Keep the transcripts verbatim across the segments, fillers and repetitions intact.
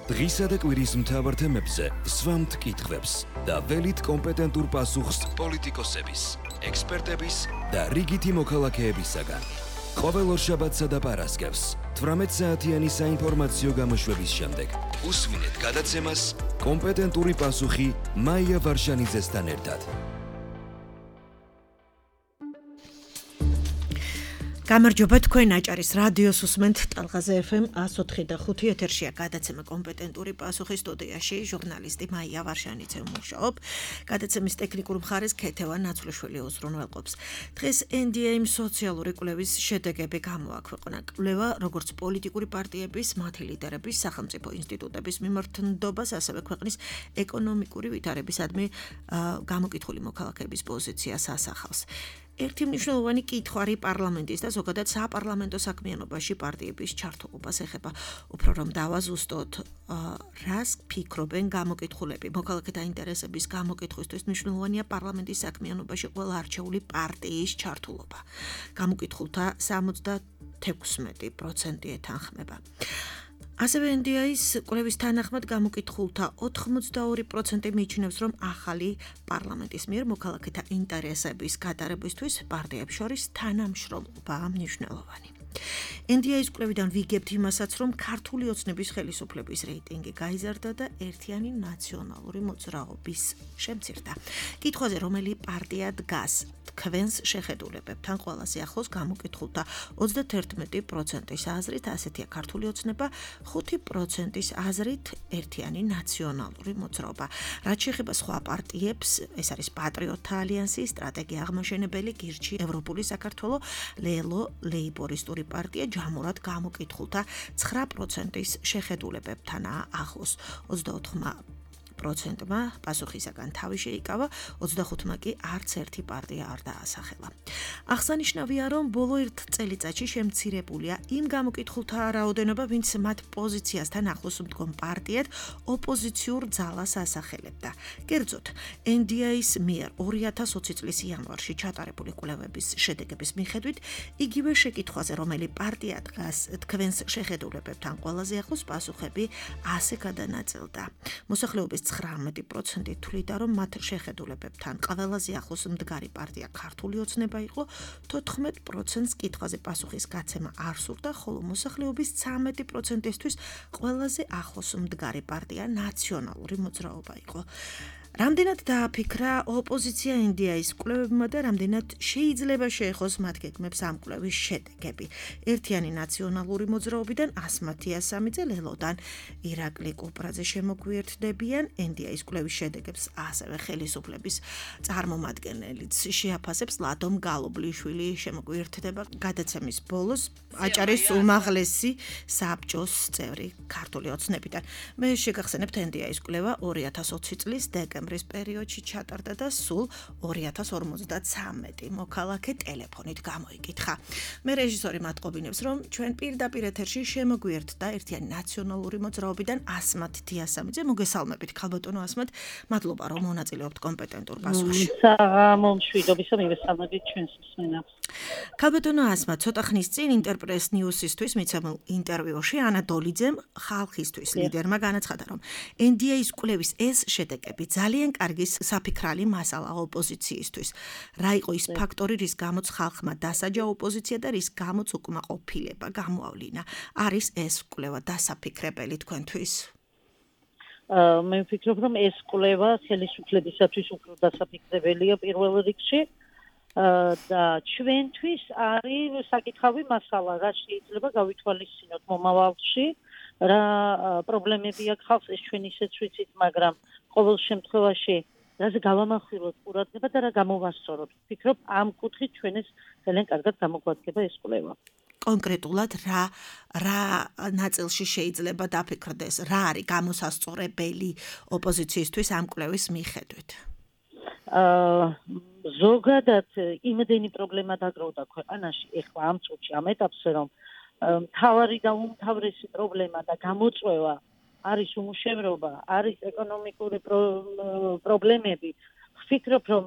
დღისა და კვირის მთავარ თემებზე სვამთ კითხვებს და ველით კომპეტენტურ პასუხს პოლიტიკოსების, ექსპერტების და რიგითი მოქალაქეებისაგან. ყოველ ორშაბათსა და პარასკევს თვრამეტ საათიანი საინფორმაციო გამოშვების შემდეგ უსვინეთ გადაცემას კომპეტენტური პასუხი მაია ვარშანიძესთან ერთად. გამარჯობა, თქვენ აჭარის რადიოს უსმენთ ტალღაზე ეფ ემ one oh four და five ეთერშია გადაცემა კომპეტენტური პასუხი, სტუდიაში ჟურნალისტი მაია ვარშანიძე მუშაობ. გადაცემის ტექნიკურ მხარეს ქეთევა ნაცვლიშვილი უზრუნველყოფს. დღეს ენ დი ეიმ სოციალური კვლევის შედეგები გამოაქვეყნა. კვლევა როგორც პოლიტიკური პარტიების, მათი ლიდერების, სახელმწიფო ინსტიტუტების მიმართნდობას, ასევე ქვეყნის ეკონომიკური ვითარებისადმი გამოკითხული მოქალაქეების პოზიციას ასახავს. ერთი მნიშვნელოვანი კითხვარი პარლამენტის და ზოგადად საპარლამენტო საქმიანობაში პარტიების ჩართულობას ეხება. უფრო რომ დავაზუსტოთ, რას ფიქრობენ გამოკითხულები. მოქალაქეთა ინტერესების გამოკითხვისთვის მნიშვნელოვანია პარლამენტის საქმიანობაში ყველა არჩეული პარტიის ჩართულობა. გამოკითხულთა seventy-six პროცენტი ეთანხმება. ასევე ენ დი ეიმ-ის კვლევის თანახმად გამოკითხულთა ninety-two პროცენტი მიიჩნევს, რომ ახალი პარლამენტის მიერ მოქალაქეთა ინტერესების გატარებისთვის პარტიებს შორის თანამშრომლობაა მნიშვნელოვანი. ენ დი ეიმ-ის კვლევიდან ვიგებთ იმასაც, რომ ქართული ოცნების ხელისუფლების რეიტინგი გაიზარდა და ერთიანი ნაციონალური მოძრაობის შემცირდა. კითხვაზე, რომელი პარტია დგას თქვენს შეხედულებებთან ყველაზე ახლოს გამოკითხულთა thirty-one პროცენტის აზრით, ასეთია ქართული ოცნება, five პროცენტის აზრით ერთიანი ნაციონალური მოძრაობა. რაც შეეხება სხვა პარტიებს, ეს არის პატრიოტთა ალიანსი, სტრატეგია აღმაშენებელი, გირჩი, ევროპული საქართველო, ლელო, ლეიბორისტური პარტია ჯამურად გამოკითხულთა nine პროცენტის შეხედულებებთანაა ახლოს. twenty-four პროცენტმა პასუხისაგან თავი შეიკავა, twenty-five კი არც ერთი პარტია არ დაასახელა. აღსანიშნავია, რომ ბოლო ერთ წელიწადში შემცირებულია იმ გამოკითხულთა რაოდენობა, ვინც მათ პოზიციასთან ახლოს მდგომ პარტიად ოპოზიციურ ძალას ასახელებდა. კერძოდ, ენ დი ეიმ-ის მიერ two thousand twenty წლის იანვარში ჩატარებული კვლევების შედეგების მიხედვით, იგივე შეკითხვაზე, რომელი პარტია დგას თქვენს შეხედულებებთან ყველაზე ახლოს, პასუხები ასე გადანაწილდა. მოსახლეობის ninety პროცენტი თვლიდა, რომ მათ შეხედულებებთან ყველაზე ახლოს მდგარი პარტია ქართული ოცნება იყო, fourteen პროცენტს კითხვაზე პასუხის გაცემა არ სურდა, ხოლო მოსახლეობის thirty პროცენტისთვის ყველაზე ახლოს მდგარი პარტია ნაციონალური მოძრაობა იყო. რამდენად დააფიქრა ოპოზიცია ენ დი ეიმ-ის კვლევებმა და რამდენად შეიძლება შეეხოს მათ გეგმებს ამ კვლევის შედეგები. ერთიანი ნაციონალური მოძრაობიდან ასმათ იასამიძე, ლელოდან ირაკლი კუპრაძე შემოგვიერთდებიან. ენ დი ეიმ-ის კვლევის შედეგებს ასევე ხელისუფლების წარმომადგენელიც შეაფასებს. ლადომ გალობლიშვილი შემოგვიერთდება გადაცემის ბოლოს აჭარის უმაღლესი საბჭოს წევრი ქართული ოცნებიდან. მე შეგახსენებთ, ენ დი ეიმ-ის კვლევა two thousand twenty წლის დეკემბრის პერიოდში ჩატარდა და სულ two thousand forty-three მოქალაქე ტელეფონით გამოიკითხა. მე რეჟისორი მატყობინებს, რომ ჩვენ პირდაპირ ეთერში შემოგვიერთდა ერთიანი ნაციონალური მოძრაობიდან ასმათ თიასამიძე. მოგესალმებით, ქალბატონო ასმათ, მადლობა რომ მონაწილეობთ კომპეტენტურ პასუხში. საღამომშვიდობისა მივესალმებით ჩვენს მსმენელს. ქალბატონო ასმათ, ცოტა ხნის წინ ინტერპრეს ნიუსისთვის მიცემულ ინტერვიუში ანა დოლიძემ ხალხისთვის ლიდერმა განაცხადა, რომ ენ დი ეიმ-ის კვლევის ეს შედეგები ძალიან კარგი საფიქრალი მასალა ოპოზიციისთვის. რა იყო ის ფაქტორი, რის გამოც ხალხმა დასაჯა ოპოზიცია და რის გამოც უკმაყოფილება გამოავლინა? არის ეს კვლევა დასაფიქრებელი თქვენთვის? მე ვფიქრობ, რომ ეს კვლევა ხელისუფლებისათვის უფრო დასაფიქრებელია პირველ რიგში და ჩვენთვის არის საკითხავი მასალა, რა შეიძლება გავითვალისწინოთ მომავალში, რა პრობლემები აქვს ხალხს, ეს ჩვენ ისეც ვიცით, მაგრამ ყოველ შემთხვევაში რაზე გავამახვილოთ ყურადღება და რა გამოვასწოროთ. ვფიქრობ, ამ კუთხით ჩვენ ეს ძალიან კარგად გამოგვადგება ეს კვლევა. კონკრეტულად რა რა ნაწილში შეიძლება დაფიქრდეს, რა არის გამოსასწორებელი ოპოზიციისთვის ამ კვლევის მიხედვით? აა ზოგადად იმდენი პრობლემა დაგროვდა ქვეყანაში ეხლა ამ წუთში, ამ ეტაპზე, რომ მთავარი და უმთავრესი პრობლემა და გამოწვევა არის უმუშევრობა, არის ეკონომიკური პრობლემები. ვფიქრობ, რომ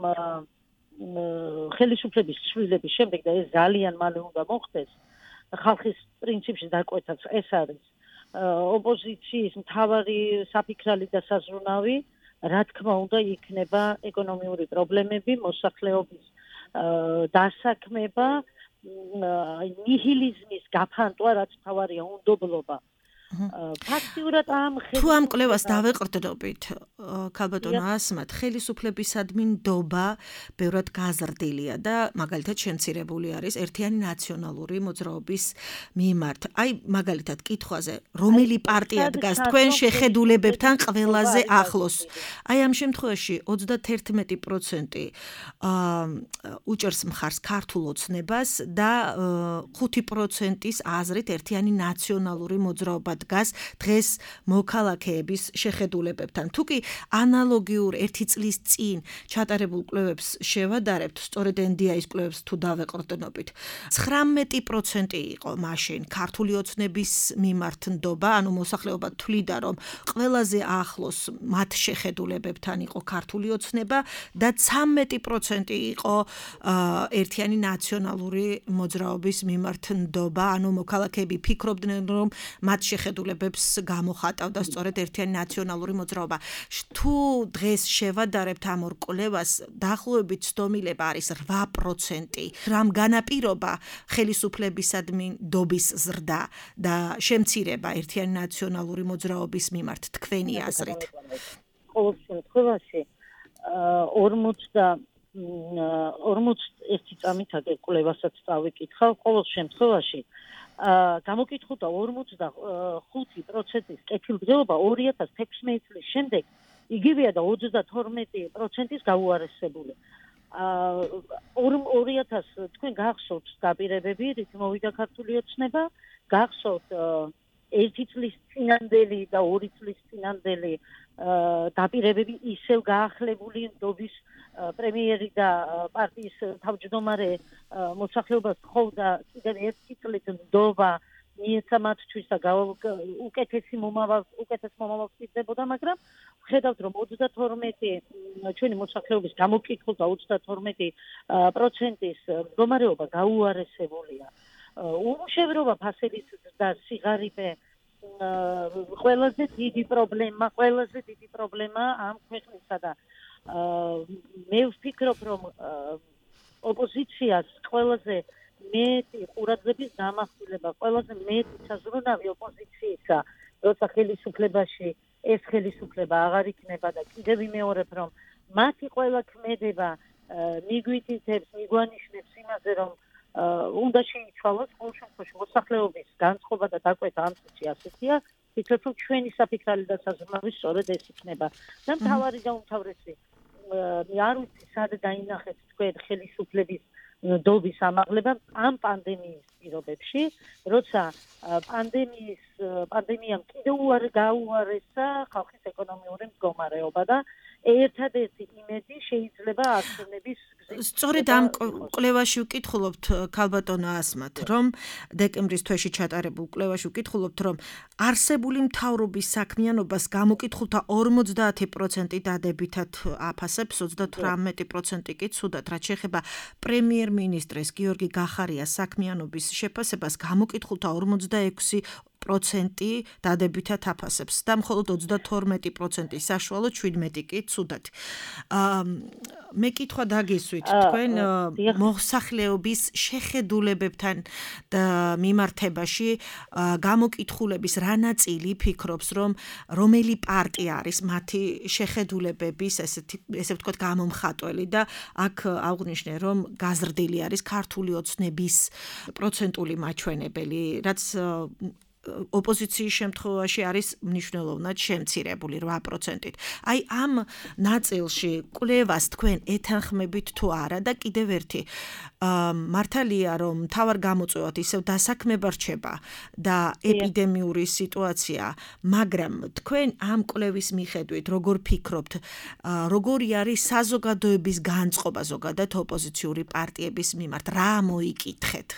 ხელისუფლების ცვლილების შემდეგ და ეს ძალიან მალე უნდა მოხდეს, ხალხის პრინციპში დაკვეთაც ეს არის, ოპოზიციის მთავარი საფიქრალი და საზრუნავი, რა თქმა უნდა, იქნება ეკონომიური პრობლემები, მოსახლეობის დასაქმება, ნიჰილიზმის გაფანტვა, რაც მთავარია, უნდობლობა. ფაქტიურად ამ თუ ამ კვლევას დავეყრდნობით, ქალბატონო ასმათ, ხელისუფლებისადმი ნდობა ბევრად გაზრდილია და მაგალითად შემცირებული არის ერთიანი ნაციონალური მოძრაობის მიმართ. აი, მაგალითად, კითხვაზე, რომელი პარტია დგას თქვენ შეხედულებებთან ყველაზე ახლოს? აი, ამ შემთხვევაში ოცდაათი პროცენტი უჭერს მხარს ქართულ ოცნებას და ხუთი პროცენტის აზრით ერთიანი ნაციონალური მოძრაობა დგას დღეს მოქალაქეების შეხედულებებთან. თუკი ანალოგიურ ერთი წლის წინ ჩატარებულ კვლევებს შევადარებთ, სწორედ ენ დი აის კვლევებს თუ დავეყრდნობით, ცხრამეტი პროცენტი იყო მაშინ ქართული ოცნების მიმართ ნდობა, ანუ მოსახლეობა თვლიდა, რომ ყველაზე ახლოს მათ შეხედულებებთან იყო ქართული ოცნება და ცამეტი პროცენტი იყო ერთიანი ნაციონალური მოძრაობის მიმართ ნდობა, ანუ მოქალაქეები ფიქრობდნენ, რომ მათ შეხედულებებს გამოხატავდა სწორედ ერთიანი ნაციონალური მოძრაობა. თუ დღეს შევადარებთ ამ ორ კვლევას, დაახლოებით ცდომილება არის რვა პროცენტი. რამ განაპირობა ხელისუფლებისადმი ნდობის ზრდა და შემცირება ერთიანი ნაციონალური მოძრაობის მიმართ თქვენი აზრით? ყოველ შემთხვევაში ორმოცდაერთი წამით აგ კვლევასაც წავიკითხავ, ყოველ შემთხვევაში გამოკითხულთა ორმოცდახუთი პროცენტის კეთილდღეობა ორი ათას თექვსმეტი წლის შემდეგ იგივეა და ოცდათორმეტი პროცენტის გაუარესებული. ორი ათას თქვენ გახსოვთ დაპირებები, რით მოვიდა ქართული ოცნება, გახსოვთ ერთი წლის წინანდელი და ორი წლის წინანდელი დაპირებები ისევ გაახლებული ნდობის პრემიერი და პარტიის თავმჯდომარე მოსახლეობას თხოვდა კიდევ ერთი წლით ნდობა მიეცა მათთვის და უკეთესი მომავალ უკეთეს მომავალს იძლებოდა, მაგრამ ვხედავთ, რომ ოცდათორმეტი ჩვენი მოსახლეობის გამოკითხულთა ოცდათორმეტი პროცენტის მდგომარეობა გაუარესებულია. უმუშევრობა, ფასების ზრდა, სიღარიბე ყველაზე დიდი პრობლემა, ყველაზე დიდი პრობლემა ამ ქვეყნისა და მე ვფიქრობ, რომ ოპოზიციას ყველაზე მეტი ყურადღების დამახვილება, ყველაზე მეტი საზრუნავი ოპოზიციისა, როცა ხელისუფლებაში ეს ხელისუფლება აღარ იქნება და კიდევ ვიმეორებ, რომ მათი ყველა ქმედება მიგვიტითებს, მიგვანიშნებს იმაზე, რომ უნდა შეიცვალოს ყოველ შემთხვევაში მოსახლეობის განწყობა და დაკვეთა ამ წუთში ასეთია, ვფიქრობ, რომ ჩვენი საფიქრალი და საზრუნავი სწორედ ეს იქნება. და მთავარი და უმთავრესი არ ვიცი, სად დაინახეთ თქვენ ხელისუფლების ნდობის ამაღლება ამ პანდემიის პირობებში, როცა პანდემიის პანდემიამ კიდევ უარ გაუარესა ხალხის ეკონომიური მდგომარეობა და ერთადერთი იმედი შეიძლება არჩევნების სწორედ ამ კვლევაში ვკითხულობთ, ქალბატონო ასმათ, რომ დეკემბრის თვეში ჩატარებულ კვლევაში ვკითხულობთ, რომ არსებული მთავრობის საქმიანობას გამოკითხულთა ორმოცდაათი პროცენტი დადებითად აფასებს, ოცდათვრამეტი პროცენტი კი ცუდად. რაც შეეხება პრემიერ-მინისტრის გიორგი გახარიას საქმიანობის შეფასებას, გამოკითხულთა ორმოცდაექვსი პროცენტი დადებითად აფასებს და მხოლოდ ოცდათორმეტი პროცენტი საშუალო, შვიდმეტი კი ცუდად. მე კითხვა დაგისვით თქვენ მოსახლეობის შეხედულებებთან მიმართებაში გამოკითხულების რა ნაწილი ფიქრობს, რომ რომელი პარტია არის მათი შეხედულებების ესე ვთქვათ გამომხატველი და აქ აღვნიშნე, რომ გაზრდილი არის ქართული ოცნების პროცენტული მაჩვენებელი, რაც ოპოზიციის შემთხვევაში არის მნიშვნელოვნად შემცირებული რვა პროცენტით. აი ამ ნაწილში კვლევას თქვენ ეთანხმებით თუ არა და კიდევ ერთი მართალია, რომ მთავარ გამოწვევად ისევ დასაქმება რჩება და ეპიდემიური სიტუაცია, მაგრამ თქვენ ამ კვლევის მიხედვით როგორ ფიქრობთ, როგორი არის საზოგადოების განწყობა ზოგადად ოპოზიციური პარტიების მიმართ, რა მოიკითხეთ?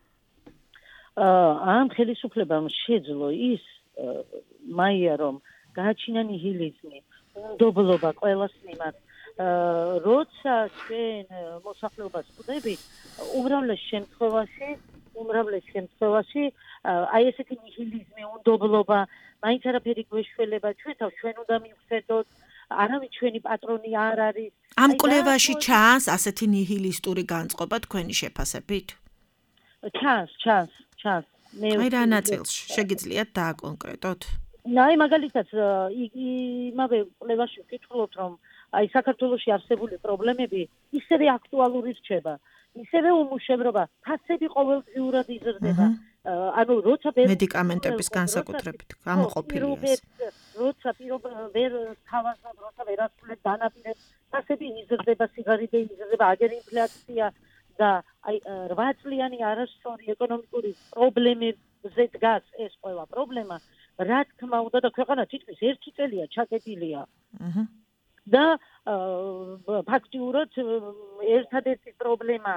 ამ ხელისუფლებამ შეძლო ის მაია, რომ გააჩინა ნიჰილიზმი, უნდობლობა ყველას მიმართ. როცა ჩვენ მოსახლეობას ვხვდებით, უმრავლეს შემთხვევაში უმრავლეს შემთხვევაში აი ესეთი ნიჰილიზმი, უნდობლობა, მაინც არაფერი გვეშველება ჩვენთან, ჩვენ უნდა მივხვდეთ, არავის ჩვენი პატრონი არ არის. ამ კვლევაში ჩანს ასეთი ნიჰილისტური განწყობა თქვენი შეფასებით? ჩანს, ჩანს, ჩანს. აი რა ნაწილში შეგიძლიათ დააკონკრეტოთ? აი მაგალითად იმავე კვლევაში ვკითხულობთ, რომ აი საქართველოში არსებული პრობლემები ისევე აქტუალური რჩება, ისევე უმუშევრობა, ფასები ყოველდღიურად იზრდება. ანუ როცა მედიკამენტების განსაკუთრებით გამოყოფილია. როცა ვერ თავაზობ, როცა ვერ ასრულებ დანაპირებს, ფასები იზრდება, სიგარეტე იზრდება, აგერ ინფლაცია და აი რვა წლიანი არასწორი ეკონომიკური პრობლემებზე დგას ეს ყველა პრობლემა, რა თქმა უნდა და ქვეყანა თითქმის ერთი წელია ჩაკეტილია. და ფაქტიურად ერთადერთი პრობლემა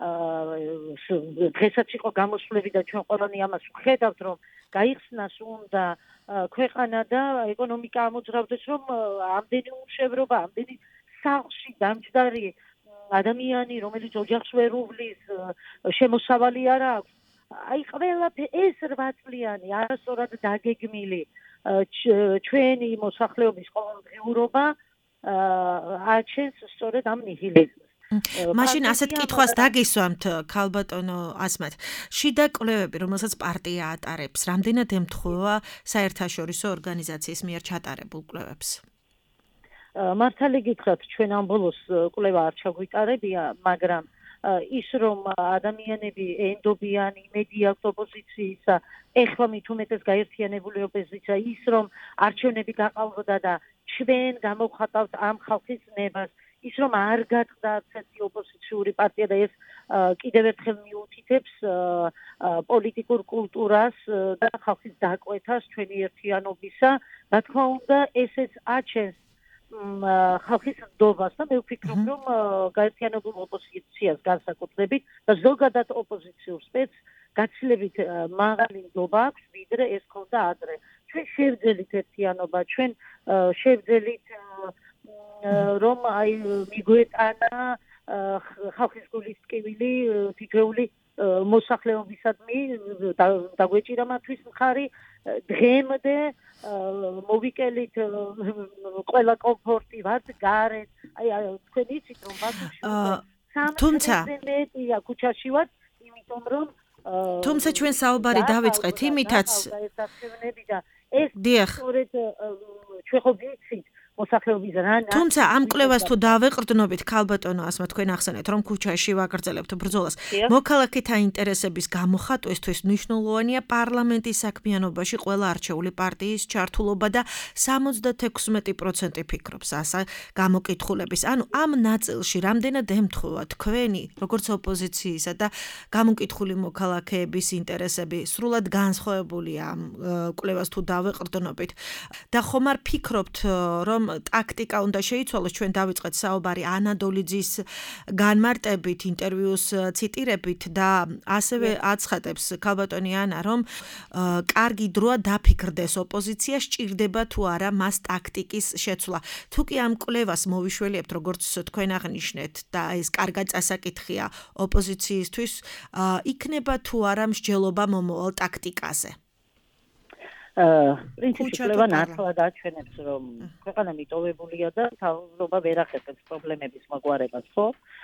დღესაც იყო გამოსვლები და ჩვენ ყველანი ამას ვხედავთ, რომ გაიხსნას უნდა ქვეყანა და ეკონომიკა ამოძრავდეს, რომ ამდენი უმუშევრობა, ამდენი სახლში დამჯდარი ადამიანი, რომელიც ოჯახს ვერ უვლის, შემოსავალი არ აქვს. აი ყველაფერი ეს რვა წლიანი არასწორად დაგეგმილი ჩვენი მოსახლეობის ყოველდღიურობა აჩენს სწორედ ამ ნიჰილიზმს. მაშინ ასეთ კითხვას დაგისვამთ ქალბატონო ასმათ. შიდა კვლევები, რომელსაც პარტია ატარებს, რამდენად ემთხვევა საერთაშორისო ორგანიზაციის მიერ ჩატარებულ კვლევებს? მართალი გითხრათ, ჩვენ ამ ბოლოს კვლევა არ ჩაგვიტარებია, მაგრამ ის რომ ადამიანები ენდობიან იმედი აქვს ოპოზიციისა, ეხლა მით უმეტეს გაერთიანებული ოპოზიცია, ის რომ არჩევნები გაყალბდა და ჩვენ გამოვხატავთ ამ ხალხის ნებას, ის რომ არ გატყდა არცერთი ოპოზიციური პარტია და ეს კიდევ ერთხელ მიუთითებს პოლიტიკურ კულტურას და ხალხის დაკვეთას ჩვენი ერთიანობისა, რა თქმა უნდა, ესეც აჩენს ხალხის ნდობას და მე ვფიქრობ, რომ გაერთიანებულ ოპოზიციას განსაკუთრებით და ზოგადად ოპოზიციურ სპეცს გაცილებით მაღალი ნდობა აქვს, ვიდრე ეს ქონდა ადრე. ჩვენ შევძელით ერთიანობა, ჩვენ შევძელით რომ აი მიგვეტანა ხალხის გულის ტკივილი თითოეული მოსახლეობისადმი დაგვეჭირა მათთვის მხარი დღემდე მოვიკელით ყველა კომფორტი ვართ გარეთ აი თქვენ იცით რომ ბაქოში თუმცა მეტია ქუჩაში ვართ იმიტომ რომ თუმცა ჩვენ საუბარი დავიწყეთ იმითაც ეს სწორედ ჩვენ ხო ვიცით მოსახლეობის რა თუმცა ამ კვლევას თუ დავეყრდნობით ქალბატონო ასმა თქვენ ახსენეთ რომ ქუჩაში ვაგრძელებთ ბრძოლას მოქალაქეთა ინტერესების გამოხატვისთვის მნიშვნელოვანია პარლამენტის საქმიანობაში ყველა არჩეული პარტიის ჩართულობა და სამოცდათექვსმეტი პროცენტი ფიქრობს ასა გამოკითხულების ანუ ამ ნაწილში რამდენად ემთხვევა თქვენი როგორც ოპოზიციისა და გამოკითხული მოქალაქეების ინტერესები სრულად განსხვავებულია ამ კვლევას თუ დავეყრდნობით და ხომ არ ფიქრობთ რომ ტაქტიკა უნდა შეიცვალოს ჩვენ დავიწყეთ საუბარი ანადოლიძის განმარტებით ინტერვიუს ციტირებით და ასევე აცხადებს ქალბატონი ანა რომ კარგი დროა დაფიქრდეს ოპოზიცია სჭირდება თუ არა მას ტაქტიკის შეცვლა თუ კი ამ კვლევას მოვიშველიებთ როგორც თქვენ აღნიშნეთ და ეს კარგად წასაკითხია ოპოზიციისთვის იქნება თუ არა მსჯელობა მომავალ ტაქტიკაზე პრინციპში კვლევა ნათლად აჩვენებს, რომ ქვეყანა მიტოვებულია და თავრობა ვერ ახერხებს პრობლემების მოგვარებას, ხო?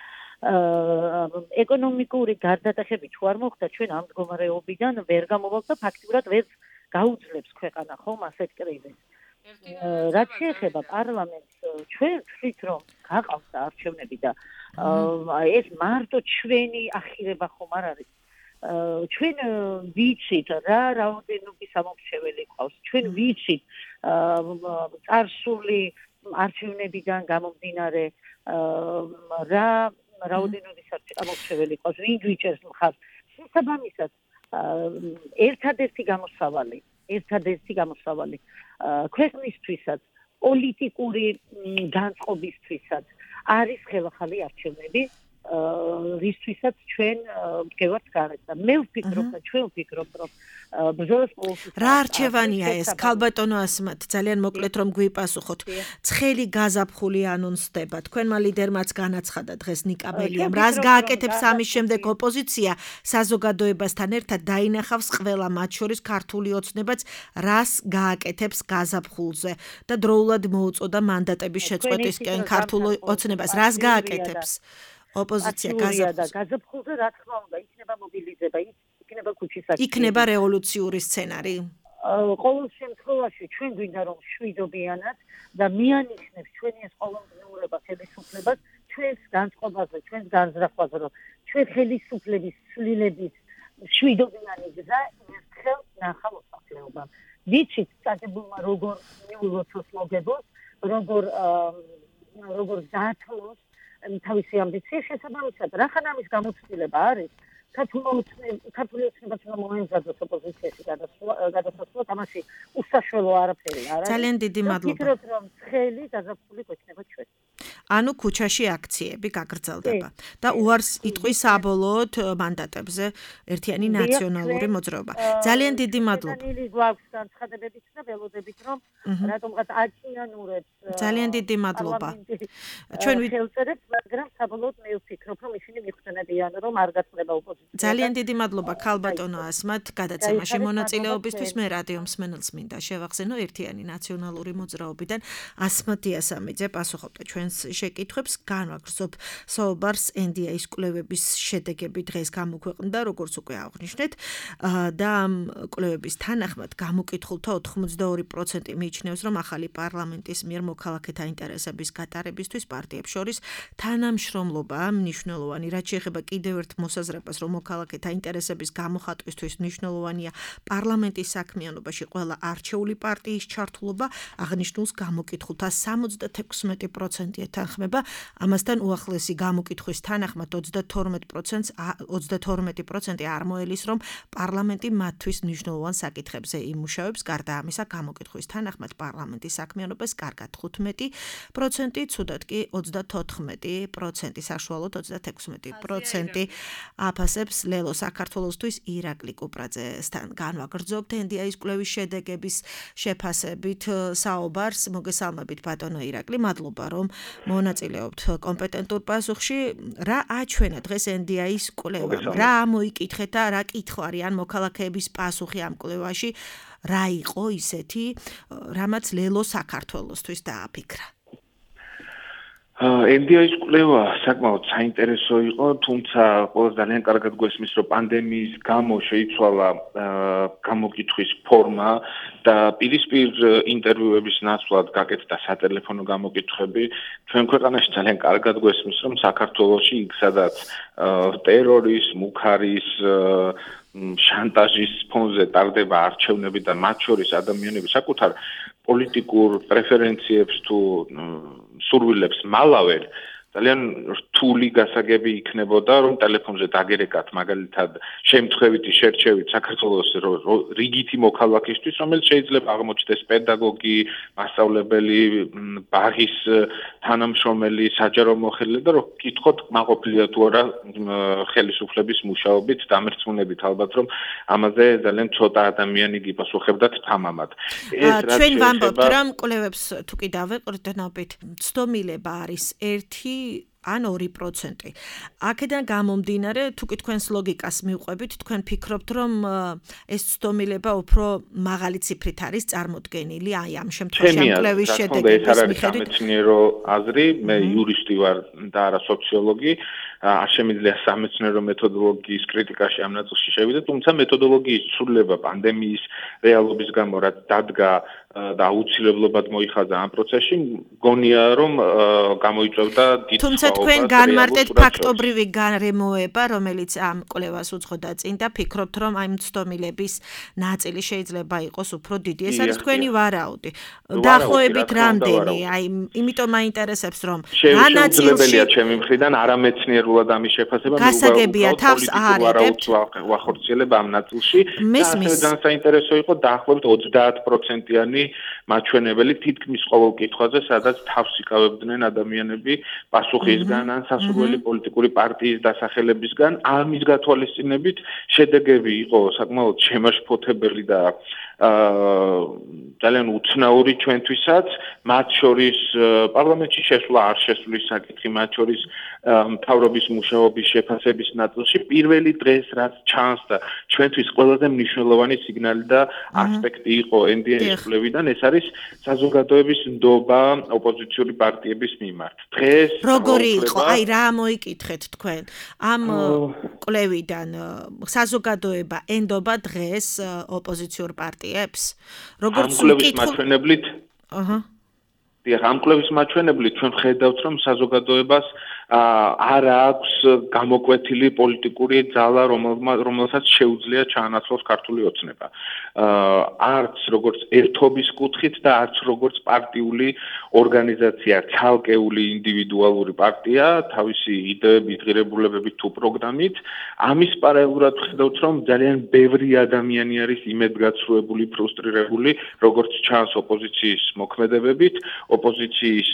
ეკონომიკური გარდატეხები თუ არ მოხდა, ჩვენ ამ მდგომარეობიდან ვერ გამოვალთ და ფაქტიურად ვერ გაუძლებს ქვეყანა, ხო, ასეთ კრიზისს. რაც შეეხება პარლამენტს, ჩვენ ვთვლით, რომ გაყავთ არჩევნები და ეს მარტო ჩვენი ახირება ხომ არ არის. ჩვენ ვიცით რა რაოდენობის ამომრჩეველი ყავს ჩვენ ვიცით წარსული არჩევნებიდან გამომდინარე რა რაოდენობის ამომრჩეველი ყავს ვინ გვიჭერს მხარს შესაბამისად ერთადერთი გამოსავალი ერთადერთი გამოსავალი ქვეყნისთვისაც პოლიტიკური განწყობისთვისაც არის ხელახალი არჩევნები რისთვისაც ჩვენ ვდგევართ გარეთ და მე ვფიქრობ და ჩვენ ვფიქრობ რომ ბრძოლას ყოველთვის რა არჩევანია ეს ქალბატონო ასმათ ძალიან მოკლედ რომ გვიპასუხოთ ცხელი გაზაფხული ანონსდება თქვენმა ლიდერმაც განაცხადა დღეს ნიკაბელიამ რას გააკეთებს ამის შემდეგ ოპოზიცია საზოგადოებასთან ერთად დაინახავს ყველა მათ შორის ქართული ოცნებაც რას გააკეთებს გაზაფხულზე და დროულად მოუწოდა მანდატების შეწყვეტისკენ ქართულ ოცნებას რას გააკეთებს ოპოზიცია გაზაფხულზე რა თქმა უნდა იქნება მობილიზება იქნება ქუჩის აქცია იქნება რევოლუციური სცენარი ყოველ შემთხვევაში ჩვენ გვინდა რომ შვიდობიანად და მიანიშნებს ჩვენი ეს ყოველდღიურობა ხელისუფლებას ჩვენს განწყობაზე ჩვენს განზრახვაზე რომ ჩვენ ხელისუფლების ცვლილების შვიდობიანი გზა ერთხელ ნახავ მოსახლეობამ ვიცით წაგებულმა როგორ მიულოცოს მოგებოს როგორ როგორ დაათმოს თავისი ამბიცია შესაბამისად რახან ამის გამოცდილება არის ქართული ოცნებაც უნდა მოემზადოს ოპოზიციაში გადასასვლელად ამაში უსაშველო არაფერი არ არის ძალიან დიდი მადლობა ვფიქრობ რომ ცხელი გაზაფხული გვექნება ჩვენ ანუ ქუჩაში აქციები გაგრძელდება და უარს იტყვის საბოლოოდ მანდატებზე ერთიანი ნაციონალური მოძრაობა ძალიან დიდი მადლობა გვაქვს განცხადებებიც და ველოდებით რომ რატომღაც აჩინანურებს ძალიან დიდი მადლობა ჩვენ ვიწერებთ მაგრამ საბოლოოდ მე ვფიქრობ რომ ისინი მიხვდენებიან რომ არ გაწდება ოპოზიცია ძალიან დიდი მადლობა ქალბატონო ასმათ გადაცემაში მონაწილეობისთვის მე რადიო მსმენელს მინდა შევახსენო ერთიანი ნაციონალური მოძრაობიდან ასმათ დიასამიძე პასუხობდა ჩვენს შეკითხვებს განვაგრძობ საუბარს ენ დი ეის კვლევების შედეგები დღეს გამოქვეყნდა როგორც უკვე აღვნიშნეთ და ამ კვლევების თანახმად გამოკითხულთა ოთხმოცდაორი პროცენტი მიიჩნევს რომ ახალი პარლამენტის მიერ მოქალაქეთა ინტერესების გატარებისთვის პარტიებს შორის თანამშრომლობა მნიშვნელოვანი რაც შეეხება კიდევ ერთ მოსაზრებას რომ მოქალაქეთა ინტერესების გამოხატვისთვის მნიშვნელოვანია პარლამენტის საქმიანობაში ყველა არჩეული პარტიის ჩართულობა აღნიშნულს გამოკითხულთა სამოცდათექვსმეტი პროცენტი ეთანხმება ამასთან უახლესი გამოკითხვის თანახმად ოცდათორმეტი პროცენტი არ მოელის რომ პარლამენტი მათთვის მნიშვნელოვან საკითხებზე იმუშავებს გარდა ამისა გამოკითხვის თანახმად პარლამენტის საქმიანობას კარგად თხუთმეტი პროცენტი ცუდად კი ოცდათოთხმეტი პროცენტი საშუალოდ ოცდათექვსმეტი პროცენტი აფასებს ლელო საქართველოსთვის ირაკლი კუპრაძესთან განვაგრძობთ ენ დი ეის კვლევის შედეგების შეფასებით საუბარს მოგესალმებით ბატონო ირაკლი მადლობა რომ მონაწილეობთ კომპეტენტურ პასუხში რა აჩვენა დღეს ენ დი ეის კვლევამ რა მოიკითხეთ და რა კითხვა არიან მოქალაქეების პასუხი ამ კვლევაში რა იყო ისეთი რამაც ლელო საქართველოსთვის დააფიქრა ენ დი ეის კვლევა საკმაოდ საინტერესო იყო, თუმცა ყველას ძალიან კარგად გვესმის, რომ პანდემიის გამო შეიცვალა გამოკითხვის ფორმა და პირისპირ ინტერვიუების ნაცვლად გაკეთდა სატელეფონო გამოკითხვები. ჩვენ ქვეყანაში ძალიან კარგად გვესმის, რომ საქართველოში იქ სადაც ტერორის, მუქარის შანტაჟის ფონზე ტარდება არჩევნები და მათ შორის ადამიანები საკუთარ პოლიტიკურ პრეფერენციებს თუ სურვილებს მალავენ ძალიან რთული გასაგები იქნებოდა რომ ტელეფონზე დაგერეკათ მაგალითად შემთხვევითი შერჩევით საქართველოს რიგითი მოქალაქისთვის რომელიც შეიძლება აღმოჩნდეს პედაგოგი, მასწავლებელი, ბაღის თანამშრომელი, საჯარო მოხელე და რომ კითხოთ მაყოფილია თუ არა ხელისუფლების მუშაობით დამრეცმუნებით ალბათ რომ ამაზე ძალიან ცოტა ადამიანი გიპასუხებდათ თამამად. ჩვენ ვამბობთ რომ კვლევებს თუ კი დავეყრდნობით ცდომილება არის ერთი ან ორი პროცენტი. აქედან გამომდინარე, თუ კი თქვენს ლოგიკას მივყვებით, თქვენ ფიქრობთ, რომ ეს ცდომილება უფრო მაღალი ციფრით არის წარმოდგენილი, აი ამ შემთხვევაში ამ კვლევის შედეგების მიხედვით. სამეცნიერო აზრი, მე იურისტი ვარ და არა სოციოლოგი, არ შემიძლია სამეცნიერო მეთოდოლოგიის კრიტიკაში ამ ნაწილში შევიდე, თუმცა მეთოდოლოგიის ცვლილება პანდემიის რეალობის გამო რაც დადგა და აუცილებლობად მოიხადა ამ პროცესში, მგონია რომ გამოიწვევდა დიდ თუმცა თქვენ განმარტეთ ფაქტობრივი გარემოება, რომელიც ამ კვლევას უძღოდა წინ და ფიქრობთ, რომ აი მცდომილების ნაწილი შეიძლება იყოს უფრო დიდი. ეს არის თქვენი ვარაუდი. დაახლოებით რამდენი? აი, იმიტომ მაინტერესებს, რომ რა ნაწილში ჩემი მხრიდან არამეცნიერულად ამის შეფასება გასაგებია თავს აარებთ. ვახორციელებ ამ ნაწილში. და ძალიან საინტერესო იყო დაახლოებით ოცდაათ პროცენტიანი მაჩვენებელი თითქმის ყოველ კითხვაზე, სადაც თავს იკავებდნენ ადამიანები პასუხისგან ან სასურველი პოლიტიკური პარტიის დასახელებისგან. ამის გათვალისწინებით შედეგები იყო საკმაოდ შემაშფოთებელი და აა ძალიან უცნაური ჩვენთვისაც, მათ შორის პარლამენტში შესვლა არ შესვლის საკითხი, მათ შორის მთავრობის მუშაობის შეფასების ნაწილში პირველი დღეს რაც ჩანს და ჩვენთვის ყველაზე მნიშვნელოვანი სიგნალი და ასპექტი იყო ენ დი ეის კვლევიდან, ეს არის საზოგადოების ნდობა ოპოზიციური პარტიების მიმართ. დღეს როგორი იყო? აი რა მოიკითხეთ თქვენ? ამ კვლევიდან საზოგადოება ენდობა დღეს ოპოზიციურ პარტიებს? როგორც კვლევის მაჩვენებლით აჰა დიახ, ამ კვლევის მაჩვენებლით ჩვენ ხედავთ, რომ საზოგადოებას არ აქვს გამოკვეთილი პოლიტიკური ძალა, რომელსაც შეუძლია ჩაანაცვლოს ქართული ოცნება. არც როგორც ერთობის კუთხით და არც როგორც პარტიული ორგანიზაცია, ცალკეული ინდივიდუალური პარტია, თავისი იდეებით, ღირებულებებით თუ პროგრამით. ამის პარალელურად ხედავთ, რომ ძალიან ბევრი ადამიანი არის იმედგაცრუებული, ფრუსტრირებული, როგორც ჩანს ოპოზიციის მოქმედებებით, ოპოზიციის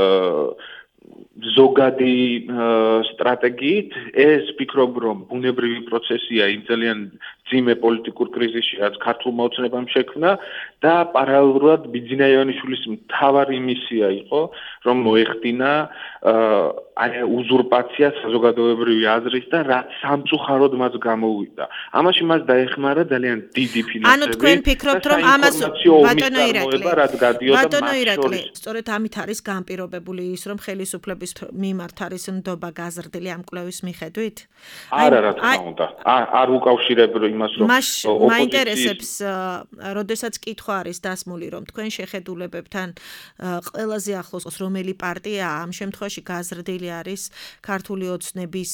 ზოგადი სტრატეგიით. ეს ვფიქრობ, რომ ბუნებრივი პროცესია იმ ძალიან ძიმე პოლიტიკურ კრიზისში, რაც ქართულმა ოცნებამ შექმნა და პარალელურად ბიძინა ივანიშვილის მთავარი მისია იყო, რომ მოეხდინა აი უზურპაცია საზოგადოებრივი აზრის და რაც სამწუხაროდ მას გამოუვიდა. ამაში მას დაეხმარა ძალიან დიდი ფინანსები. ანუ თქვენ ფიქრობთ, რომ ამას ბატონო ირაკლი, ბატონო ირაკლი, სწორედ ამით არის განპირობებული ის, რომ ხელისუფლების მიმართ არის ნდობა გაზრდილი ამ კვლევის მიხედვით? არა, რა თქმა უნდა. არ უკავშირებ იმას, რომ მაინტერესებს, როდესაც კითხვა არის დასმული, რომ თქვენ შეხედულებებთან ყველაზე ახლოს რომელი პარტია ამ შემთხვევაში გაზრდილი არის ქართული ოცნების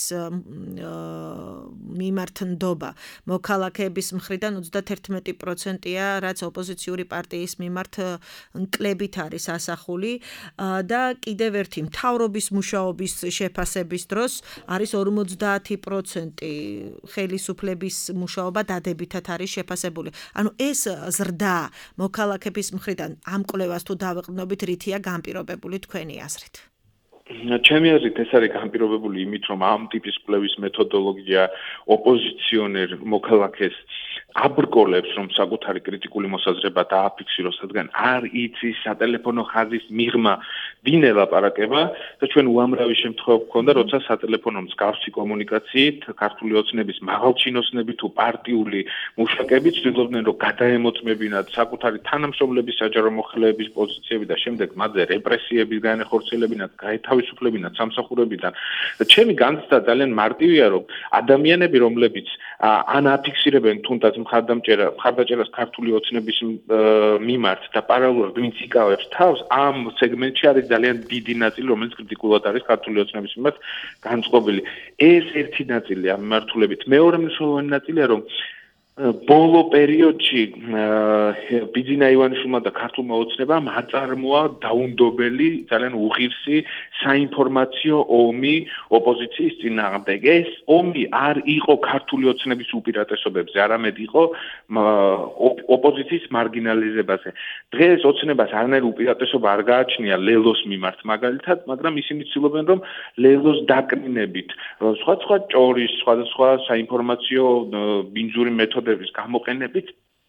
მიმართ ნდობა. მოქალაქეების მხრიდან ოცდაათი პროცენტია, რაც ოპოზიციური პარტიის მიმართ ნკლებით არის ასახული და კიდევ ერთი მთავრობის მუშაობის შეფასების დროს არის ორმოცდაათი პროცენტი ხელისუფლების მუშაობა დადებითად არის შეფასებული. ანუ ეს ზრდა მოქალაქეების მხრიდან ამ კვლევას თუ დავეყრდნობით, რითია განპირობებული თქვენი აზრით? ჩემი აზრით ეს არის განპირობებული იმით, რომ ამ ტიპის კვლევის მეთოდოლოგია ოპოზიციონერ მოქალაქეს აბრკოლებს, რომ საკუთარი კრიტიკული მოსაზრება დააფიქსიროს, რადგან არ იცის სატელეფონო ხაზის მიღმა ვინ ელაპარაკება და ჩვენ უამრავი შემთხვევა გვქონდა, როცა სატელეფონო მსგავსი კომუნიკაციით ქართული ოცნების მაღალჩინოსნები თუ პარტიული მუშაკები ცდილობდნენ, რომ გადაემოწმებინათ საკუთარი თანამშრომლების საჯარო მოხელეების პოზიციები და შემდეგ მათზე რეპრესიების განეხორციელებინათ, გაეთავისუფლებინათ სამსახურებიდან. და ჩემი განცდა ძალიან მარტივია, რომ ადამიანები, რომლებიც ან აფიქსირებენ თუნდაც მხარდამჭერა, მხარდაჭერას ქართული ოცნების მიმართ და პარალელურად ვინც იკავებს თავს, ამ სეგმენტში არის ძალიან დიდი ნაწილი, რომელიც კრიტიკულად არის ქართული ოცნების მიმართ განწყობილი. ეს ერთი ნაწილია მიმართულებით. მეორე მნიშვნელოვანი ნაწილია, რომ ბოლო პერიოდში ბიძინა ივანიშვილმა და ქართულმა ოცნებამ აწარმოა დაუნდობელი, ძალიან უღირსი საინფორმაციო ომი ოპოზიციის წინააღმდეგ. ეს ომი არ იყო ქართული ოცნების უპირატესობებზე, არამედ იყო ოპოზიციის მარგინალიზებაზე. დღეს ოცნებას არანაირი უპირატესობა არ გააჩნია ლელოს მიმართ მაგალითად, მაგრამ ისინი ცდილობენ, რომ ლელოს დაკნინებით სხვადასხვა ჭორის, სხვადასხვა საინფორმაციო ბინძური მეთოდებით გამოყენებით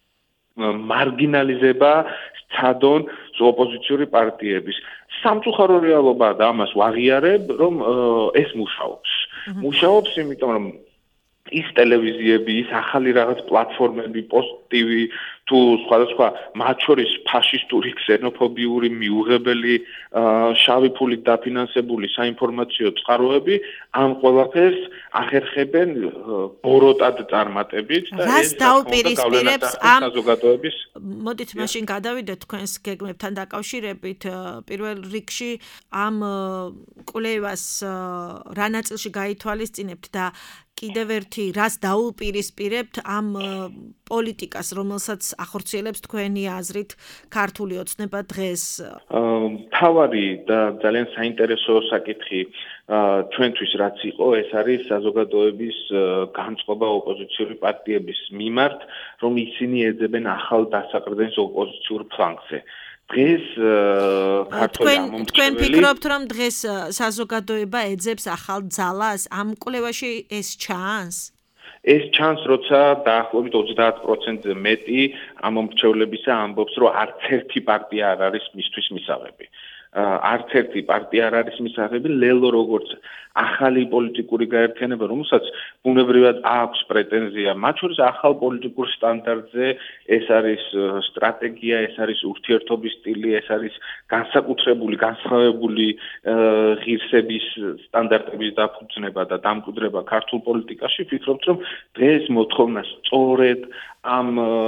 მარგინალიზება სცადონ ოპოზიციური პარტიების. სამწუხარო რეალობაა და ამას ვაღიარებ, რომ ეს მუშაობს. მუშაობს, იმიტომ რომ ის ტელევიზიები, ის ახალი რაღაც პლატფორმები, პოსტ-ტივი თუ სხვადასხვა მათ შორის ფაშისტური, ქსენოფობიური, მიუღებელი, შავი ფულით დაფინანსებული საინფორმაციო წყაროები ამ ყველაფერს ახერხებენ ბოროტად წარმატებით და ეს დაუპირისპირებს ამ საზოგადოების. მოდით მაშინ გადავიდეთ თქვენს გეგმებთან დაკავშირებით. პირველ რიგში ამ კვლევას რა ნაწილში გაითვალისწინებთ და კიდევ ერთი რას დაუპირისპირებთ ამ პოლიტიკას, რომელსაც ახორციელებს თქვენი აზრით ქართული ოცნება დღეს? თავარი და ძალიან საინტერესო საკითხი ჩვენთვის რაც იყო, ეს არის საზოგადოების განწყობა ოპოზიციური პარტიების მიმართ, რომ ისინი ეძებენ ახალ დასაყრდენს ოპოზიციურ ფლანგზე. დღეს ქართული ამომრჩეველი თქვენ ფიქრობთ, რომ დღეს საზოგადოება ეძებს ახალ ძალას? ამ კვლევაში ეს ჩანს? ეს ჩანს, როცა დაახლოებით ოცდაათ პროცენტზე მეტი ამომრჩევლებისა ამბობს, რომ არც ერთი პარტია არ არის მისთვის მისაღები. არც ერთი პარტია არ არის მისაღები, ლელო როგორც ახალი პოლიტიკური გაერთიანება, რომელსაც ბუნებრივად აქვს პრეტენზია, მათ შორის ახალ პოლიტიკურ სტანდარტზე, ეს არის სტრატეგია, ეს არის ურთიერთობის სტილი, ეს არის განსაკუთრებული, განსხვავებული ღირსების სტანდარტების დაფუძნება და დამკვიდრება ქართულ პოლიტიკაში. ვფიქრობთ, რომ დღეს მოთხოვნა სწორედ ამ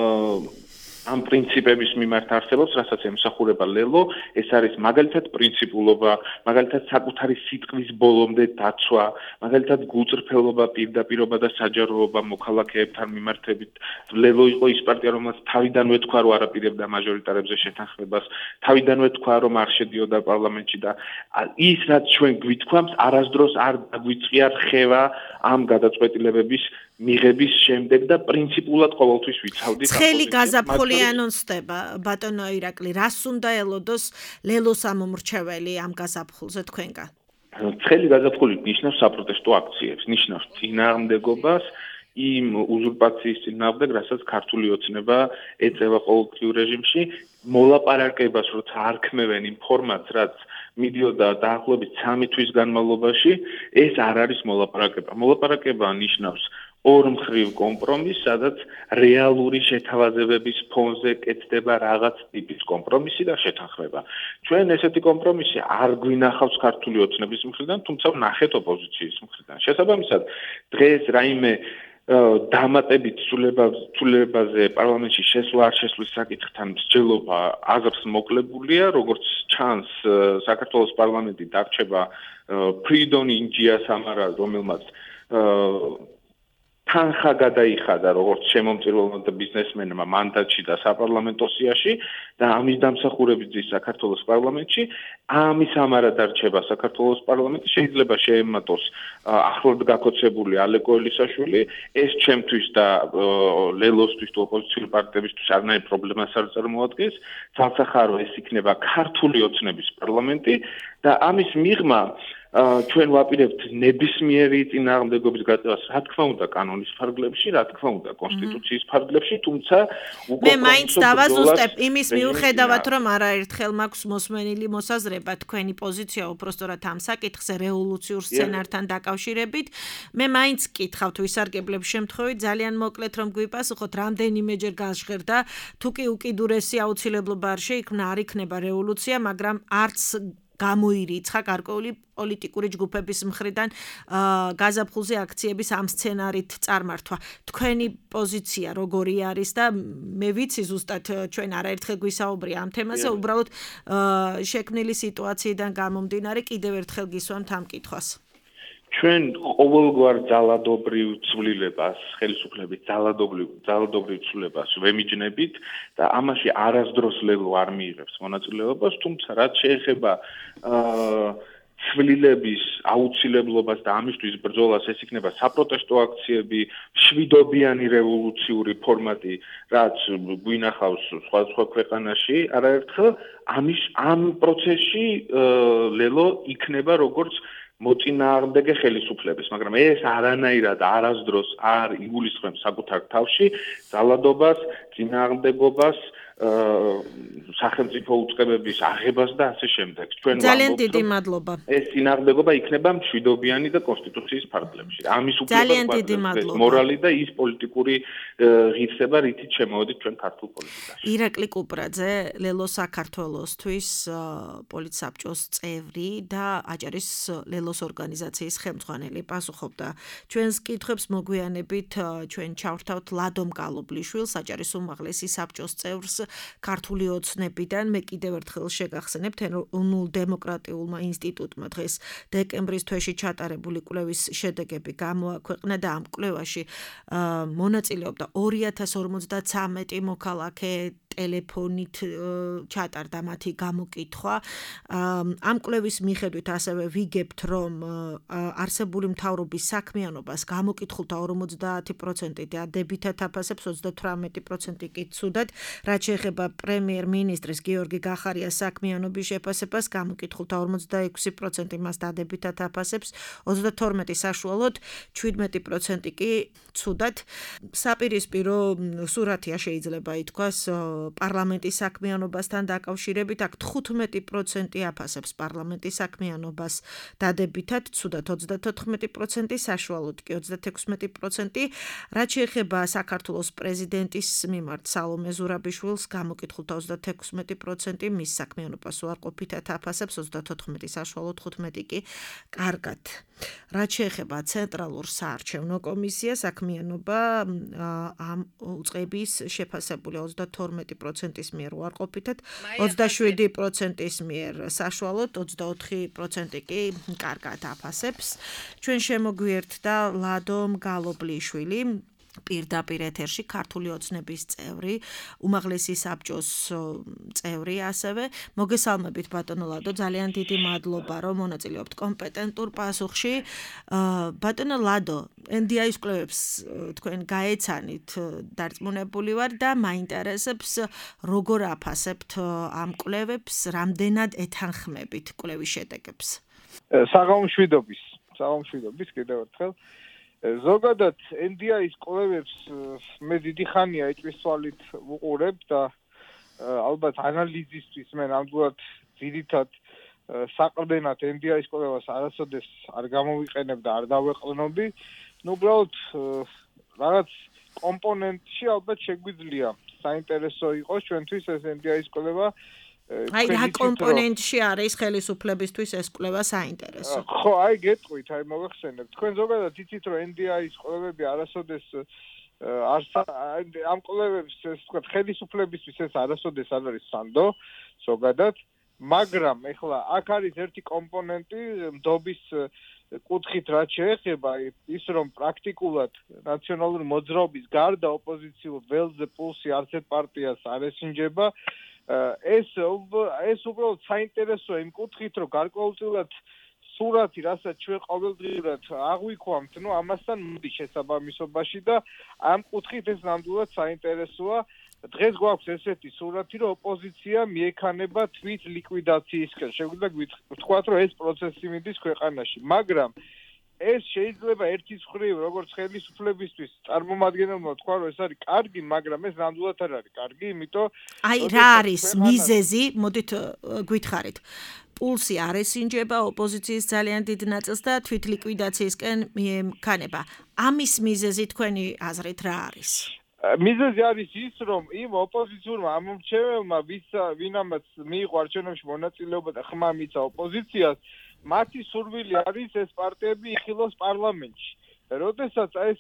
ამ პრინციპების მიმართ არსებობს, რასაც ემსახურება ლელო, ეს არის მაგალითად პრინციპულობა, მაგალითად საკუთარი სიტყვის ბოლომდე დაცვა, მაგალითად გულწრფელობა, პირდაპირობა და საჯაროობა მოქალაქეებთან მიმართებით. ლელო იყო ის პარტია, რომელსაც თავიდანვე თქვა, რომ არაპირებდა მაჟორიტარებზე შეთანხმებას, თავიდანვე თქვა, რომ არ შედიოდა პარლამენტში და ის რაც ჩვენ გვითქვამს, არასდროს არ დაგვიწია რხევა ამ გადაწყვეტილებების მიღების შემდეგ და პრინციპულად ყოველთვის ვიცავდით ცხელი გაზაფხული ანონსდება ბატონო ირაკლი, რას უნდა ელოდოს ლელოს ამომრჩეველი ამ გაზაფხულზე თქვენგან? ცხელი გაზაფხული ნიშნავს საპროტესტო აქციებს, ნიშნავს წინააღმდეგობას იმ უზურპაციის წინააღმდეგ, რასაც ქართული ოცნება ეწევა ყოველდღიურ რეჟიმში, მოლაპარაკებას, როცა არქმევენ იმ ფორმატს, რაც მიდიოდა დაახლოებით სამი თვის განმავლობაში, ეს არ არის მოლაპარაკება. მოლაპარაკება ნიშნავს ორმხრივ კომპრომისს, სადაც რეალური შეთავაზებების ფონზე კეთდება რაღაც ტიპის კომპრომისი და შეთანხმება. ჩვენ ესეთი კომპრომისი არ გვინახავს ქართული ოცნების მხრიდან, თუმცა ვნახეთ ოპოზიციის მხრიდან. შესაბამისად, დღეს რაიმე დამატებით ცვლილებაზე პარლამენტში შესვლა არ შესვლის საკითხთან მსჯელობა აზრს მოკლებულია, როგორც ჩანს საქართველოს პარლამენტი დარჩება ფრიდონ ინჯია სამარას, რომელმაც თანხა გადაიხადა როგორც შემომწირულმა და ბიზნესმენმა მანდატში და საპარლამენტო სიაში და ამის დამსახურებით ზის საქართველოს პარლამენტში, ამის ამარა დარჩება საქართველოს პარლამენტში შეიძლება შეემატოს ახლად გაქოცებული ალეკო ელისაშვილი, ეს ჩემთვის და ლელოსთვის თუ ოპოზიციური პარტიებისთვის არანაირ პრობლემას არ წარმოადგენს, თვალსახარო ეს იქნება ქართული ოცნების პარლამენტი და ამის მიღმა ჩვენ ვაპირებთ ნებისმიერი წინააღმდეგობის გაწევას, რა თქმა უნდა, კანონის ფარგლებში, რა თქმა უნდა, კონსტიტუციის ფარგლებში, თუმცა უკვე მე მაინც დავაზუსტებ იმის მიუხედავად, რომ არაერთხელ მაქვს მოსმენილი მოსაზრება თქვენი პოზიცია უпростоრად ამ საკითხზე რევოლუციურ სცენართან დაკავშირებით. მე მაინც გკითხავთ ვისარგებლებ შემთხვევით, ძალიან მოკლედ რომ გვიპასუხოთ, რამდენიმეჯერ გაჟღერდა, თუ კი უკიდურესი აუცილებლობა არ შეიქმნა, არ იქნება რევოლუცია, მაგრამ არც გამოირიცხა გარკვეული პოლიტიკური ჯგუფების მხრიდან გაზაფხულზე აქციების ამ სცენარით წარმართვა. თქვენი პოზიცია როგორი არის და მე ვიცი ზუსტად ჩვენ არაერთხელ გვისაუბრია ამ თემაზე, უბრალოდ შექმნილი სიტუაციიდან გამომდინარე კიდევ ერთხელ გისვამთ ამ კითხვას. ჩვენ ყოველგვარ ძალადობრივ ცვლილებას, ხელისუფლების ძალადობრივ ძალადობრივ ცვლილებას ვემიჯნებით და ამაში არასდროს ლელო არ მიიღებს მონაწილეობას, თუმცა რაც შეეხება ცვლილების აუცილებლობას და ამისთვის ბრძოლას, ეს იქნება საპროტესტო აქციები, შვიდობიანი რევოლუციური ფორმატი, რაც გვინახავს სხვადასხვა ქვეყანაში, არაერთხელ ამის ამ პროცესში ლელო იქნება როგორც მოწინააღმდეგე ხელისუფლების, მაგრამ ეს არანაირად არასდროს არ იგულისხმებს საკუთარ თავში ძალადობას, წინააღმდეგობას, სახელმწიფო უწყებების აღებას და ასე შემდეგ. ჩვენ ძალიან დიდი მადლობა. ეს წინააღმდეგობა იქნება მშვიდობიანი და კონსტიტუციის ფარგლებში. ამის უფლება მორალი და ის პოლიტიკური ღირსება, რითიც შემოვედით ჩვენ ქართულ პოლიტიკაში. ირაკლი კუპრაძე, ლელო საქართველოსთვის პოლიტსაბჭოს წევრი და აჭარის ლელოს ორგანიზაციის ხელმძღვანელი პასუხობდა ჩვენს კითხვებს მოგვიანებით ჩვენ ჩავრთავთ ლადო მკალობლიშვილს, აჭარის უმაღლესი საბჭოს წევრს ქართული ოცნებიდან მე კიდევ ერთხელ შეგახსენებთ ეროვნულ დემოკრატიულმა ინსტიტუტმა დღეს დეკემბრის თვეში ჩატარებული კვლევის შედეგები გამოაქვეყნა და ამ კვლევაში მონაწილეობდა ორი ათას ორმოცდათვრამეტი მოქალაქე ტელეფონით ჩატარდა მათი გამოკითხვა. ამ კვლევის მიხედვით ასევე ვიგებთ, რომ არსებული მთავრობის საქმიანობას გამოკითხულთა ორმოცდაათი პროცენტი დადებითად აფასებს, ოცდათვრამეტი პროცენტი კი ცუდად. რაც შეეხება პრემიერ-მინისტრის გიორგი გახარიას საქმიანობის შეფასებას, გამოკითხულთა ორმოცდაექვსი პროცენტი მას დადებითად აფასებს, ოცდათორმეტი საშუალოდ, ჩვიდმეტი პროცენტი კი ცუდად. საპირისპირო სურათია შეიძლება ითქვას პარლამენტის საქმიანობასთან დაკავშირებით, აქ თხუთმეტი პროცენტი აფასებს პარლამენტის საქმიანობას დადებითად, ცუდად ოცდათოთხმეტი პროცენტი, საშუალოდ კი ოცდათექვსმეტი პროცენტი. რაც შეეხება საქართველოს პრეზიდენტის მიმართ სალომე ზურაბიშვილს, გამოკითხულთა ოცდათექვსმეტი პროცენტი მის საქმიანობას უარყოფითად აფასებს, ოცდათოთხმეტი საშუალოდ, თხუთმეტი კი კარგად. რაც შეეხება ცენტრალურ საარჩევნო კომისიას, საქმიანობა ამ უწყების შეფასებული ოცდათორმეტი პროცენტის მიერ უარყოფითად, ოცდაშვიდი პროცენტის მიერ საშუალოდ, ოცდაოთხი პროცენტი კი კარგად აფასებს. ჩვენ შემოგვიერთდა ლადო მგალობლიშვილი, პირდაპირ ეთერში ქართული ოცნების წევრი, უმაღლესი საბჭოს წევრი ასევე. მოგესალმებით ბატონო ლადო, ძალიან დიდი მადლობა რომ მონაწილეობთ კომპეტენტურ პასუხში. ბატონო ლადო, ენ დი აის კვლევებს თქვენ გაეცანით, დარწმუნებული ვარ და მაინტერესებს როგორ აფასებთ ამ კვლევებს, რამდენად ეთანხმებით კვლევის შედეგებს. საღამოშვიდობის, საღამოშვიდობის კიდევ ერთხელ. ზოგადად ენ დი აის კვლევებს მე დიდი ხანია ეჭვისვალით ვუყურებ და ალბათ ანალიზისთვის მე ნამდვილად ძირითად საყრდენად ენ დი აის კვლევას არასოდეს არ გამოვიყენებ და არ დავეყრდნობი. ნუ უბრალოდ რაღაც კომპონენტში ალბათ შეგვიძლია საინტერესო იყოს ჩვენთვის ეს ენ დი აის კვლევა. აი რა კომპონენტში არის ხელისუფლებისთვის ეს კვლევა საინტერესო? ხო, აი გეტყვით, აი მოგახსენებთ. თქვენ ზოგადად იცით, რომ ენ დი აის კვლევები არასოდეს არ ამ კვლევებს ეს ვთქვათ ხელისუფლებისთვის ეს არასოდეს არ არის სანდო ზოგადად, მაგრამ ეხლა აქ არის ერთი კომპონენტი მდობის კუთხით რაც შეეხება ის რომ პრაქტიკულად ნაციონალური მოძრაობის გარდა ოპოზიციურ ველზე პულსი არც ერთ პარტიას არ ესინჯება. ეს ეს უბრალოდ საინტერესოა იმ კუთხით, რომ გარკვეულწილად სურათი, რასაც ჩვენ ყოველდღიურად აღვიქვამთ, ნუ ამასთან მოდის შესაბამისობაში და ამ კუთხით ეს ნამდვილად საინტერესოა. დღეს გვაქვს ესეთი სურათი, რომ ოპოზიცია მიექანება თვით ლიკვიდაციისკენ. შეგვიძლია ვთქვათ, რომ ეს პროცესი მიდის ქვეყანაში, მაგრამ ეს შეიძლება ერთის მხრივ როგორც ხელისუფლებისთვის წარმომადგენელმა თქვა რომ ეს არის კარგი, მაგრამ ეს ნამდვილად არ არის კარგი, იმიტომ აი რა არის მიზეზი, მოდით გითხარით. პულსი არ ესინჯება ოპოზიციის ძალიან დიდ ნაწილს და თვით ლიკვიდაციისკენ მიექანება. ამის მიზეზი თქვენი აზრით რა არის? მიზეზი არის ის, რომ იმ ოპოზიციურმა ამომრჩეველმა, ვის ვინამაც მიიღო არჩევნებში მონაწილეობა და ხმა მიცა ოპოზიციას, მათი სურვილი არის ეს პარტიები იხილოს პარლამენტში. როდესაც ეს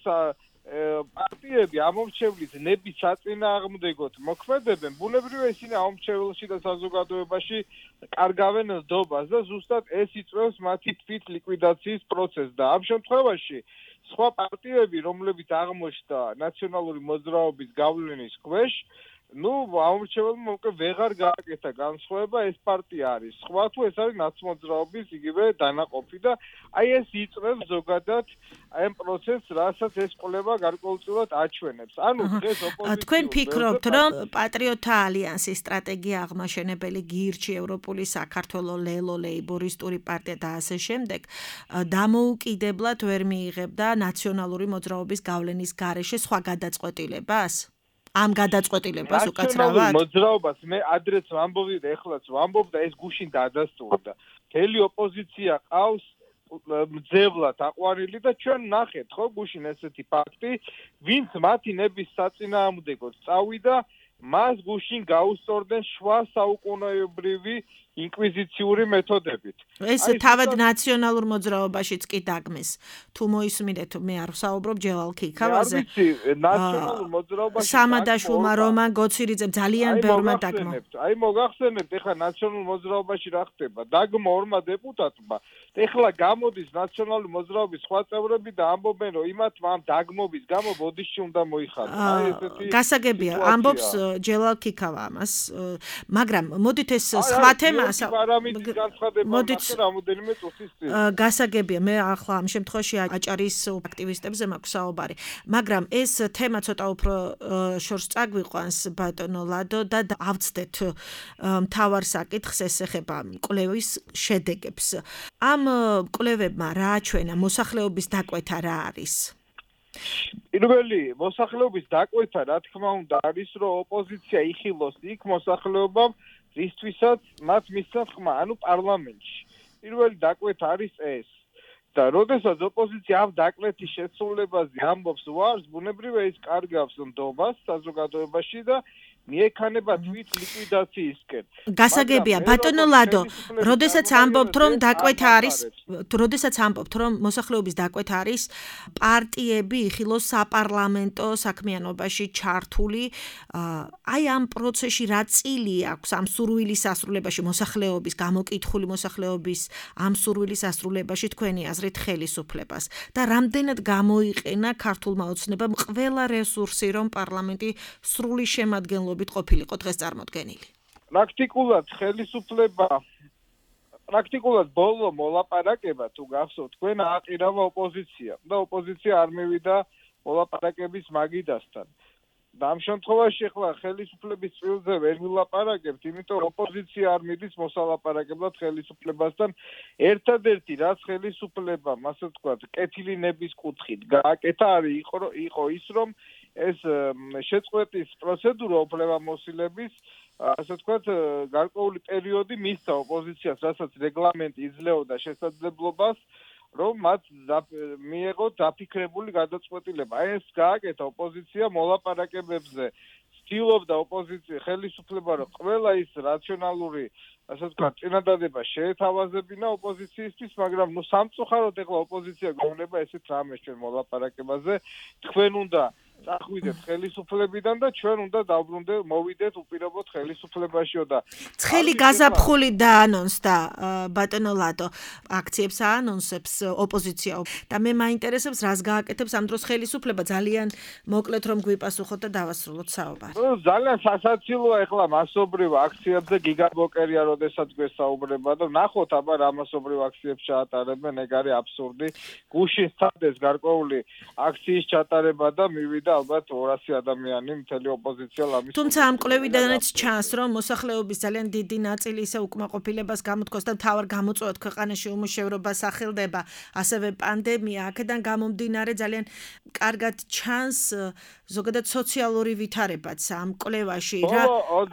პარტიები ამომრჩევლის ნების საწინააღმდეგოდ მოქმედებენ, ბუნებრივია ისინი ამომრჩეველში და საზოგადოებაში კარგავენ ნდობას და ზუსტად ეს იწვევს მათი თვით ლიკვიდაციის პროცესს და ამ შემთხვევაში სხვა პარტიები, რომლებიც აღმოჩნდა ნაციონალური მოძრაობის გავლენის ქვეშ, ნუ ამორჩეველმა უკვე ვეღარ გააკეთა განსხვავება ეს პარტია არის. სხვა თუ ეს არის ნაცმოძრაობის იგივე დანაყოფი და აი ეს იწვევს ზოგადად აი ამ პროცესს, რასაც ეს კვლევა გარკვეულწილად აჩვენებს. ანუ დღეს ოპოზიცია თქვენ ფიქრობთ, რომ პატრიოტთა ალიანსის სტრატეგია აღმაშენებელი გირჩი, ევროპული საქართველო, ლელო, ლეიბორისტული პარტია და ასე შემდეგ დამოუკიდებლად ვერ მიიღებდა ნაციონალური მოძრაობის გავლენის გარეშე სხვა გადაწყვეტილებას? ამ გადაწყვეტილებას უკაცრავად? მოძრაობას მე ადრეც ვამბობდი და ეხლაც ვამბობ და ეს გუშინ დაადასტურდა. მთელი ოპოზიცია ყავს მძევლად აყვანილი და ჩვენ ნახეთ ხო გუშინ ესეთი ფაქტი, ვინც მათი ნების საწინააღმდეგოდ წავიდა, მას გუშინ გაუსწორდნენ შუა საუკუნეობრივი ინკვიზიციური მეთოდებით. ეს თავად ნაციონალურ მოძრაობაშიც კი დაგმეს. თუ მოისმინეთ, მე არ ვსაუბრობ ჯელალ ქიქავაზე. არ ვიცი, ნაციონალურ მოძრაობაში სამადაშვილმა, რომან გოცირიძემ ძალიან ბევრმა დაგმო. აი მოგახსენებთ, ეხლა ნაციონალურ მოძრაობაში რა ხდება? დაგმო ორმა დეპუტატმა. ეხლა გამოდის ნაციონალური მოძრაობის სხვა წევრები და ამბობენ, რომ იმათ ამ დაგმობის გამო ბოდიში უნდა მოიხადოს. აი ესეთი გასაგებია, ამბობს ჯელალ ქიქავა ამას, მაგრამ მოდით ეს სხვა თემა მოდით რამოდენიმე წუთის წინ. გასაგებია, მე ახლა ამ შემთხვევაში აჭარის აქტივისტებზე მაქვს საუბარი, მაგრამ ეს თემა ცოტა უფრო შორს წაგვიყვანს ბატონო ლადო და ავწდეთ მთავარ საკითხს, ეს ეხება კვლევის შედეგებს. ამ კვლევებმა რა აჩვენა, მოსახლეობის დაკვეთა რა არის? პირველი მოსახლეობის დაკვეთა, რა თქმა უნდა, არის, რომ ოპოზიცია იხილოს იქ მოსახლეობამ, რისთვისაც მათ მისცემს ხმა, ანუ პარლამენტში. პირველი დაკვეთა არის ეს. და როდესაც ოპოზიცია ამ დაკვეთის შესრულებაზე ამბობს ვარს, ბუნებრივია ის კარგავს ნდობას საზოგადოებაში და მიექანება თვით ლიკვიდაციისკენ. გასაგებია, ბატონო ლადო, როდესაც ამბობთ, რომ დაკვეთა არის, როდესაც ამბობთ, რომ მოსახლეობის დაკვეთა არის, პარტიები იხილოს საპარლამენტო საქმიანობაში ჩართული, აი ამ პროცესში რა წილი აქვს ამ სურვილის ასრულებაში, მოსახლეობის, გამოკითხული მოსახლეობის ამ სურვილის ასრულებაში თქვენი აზრით ხელისუფლებას და რამდენად გამოიყენა ქართულმა ოცნებამ ყველა რესურსი, რომ პარლამენტი სრული შემადგენლობა ყოფილიყო დღეს წარმოდგენილი. პრაქტიკულად ხელისუფლება პრაქტიკულად ბოლო მოლაპარაკება თუ გახსოვთ, თქვენ აყირავა ოპოზიცია და ოპოზიცია არ მივიდა მოლაპარაკების მაგიდასთან. და ამ შემთხვევაში ახლა ხელისუფლების წილზე ვერ ვილაპარაკებთ, იმიტომ რომ ოპოზიცია არ მიდის მოსალაპარაკებლად ხელისუფლებასთან. ერთადერთი რაც ხელისუფლებამ, ასე ვთქვათ, კეთილინების კუთხით გააკეთა არის იყო ის, რომ ეს შეწყვეტის პროცედურა უფლებამოსილების, ასე ვთქვათ, გარკვეული პერიოდი მისცა ოპოზიციას, რასაც რეგლამენტი იძლეოდა შესაძლებლობას, რომ მათ მიეღოთ დაფიქრებული გადაწყვეტილება. აი ეს გააკეთა ოპოზიცია მოლაპარაკებებზე. ცდილობდა ოპოზიცია ხელისუფლება, რომ ყველა ის რაციონალური, ასე ვთქვათ, წინადადება შეეთავაზებინა ოპოზიციისთვის, მაგრამ ნუ სამწუხაროდ ეხლა ოპოზიცია გვეუბნება ესეთ რამეს ჩვენ მოლაპარაკებაზე. თქვენ უნდა წახვიდეთ ხელისუფლებიდან და ჩვენ უნდა დავბრუნდეთ, მოვიდეთ უპირობოდ ხელისუფლებაშიო და ცხელი გაზაფხული დაანონსდა ბატონო ლადო აქციებს აანონსებს ოპოზიცია და მე მაინტერესებს რას გააკეთებს ამ დროს ხელისუფლება ძალიან მოკლედ რომ გვიპასუხოთ და დავასრულოთ საუბარი. ნუ ძალიან სასაცილოა ეხლა მასობრივ აქციებზე გიგაბოკერია როდესაც გვესაუბრება და ნახოთ აბა რა მასობრივ აქციებს ჩაატარებენ, ეგ არის აბსურდი. გუშინ სცადეს გარკვეული აქციის ჩატარება და მივიდა ალბათ ორასი ადამიანი მთელი ოპოზიცია ლამის. თუმცა ამ კვლევიდანაც ჩანს, რომ მოსახლეობის ძალიან დიდი ნაწილი ისე უკმაყოფილებას გამოთქვას და მთავარ გამოწვევად ქვეყანაში უმუშევრობა სახელდება, ასევე პანდემია, აქედან გამომდინარე ძალიან კარგად ჩანს ზოგადად სოციალური ვითარებაც ამ კვლევაში. რა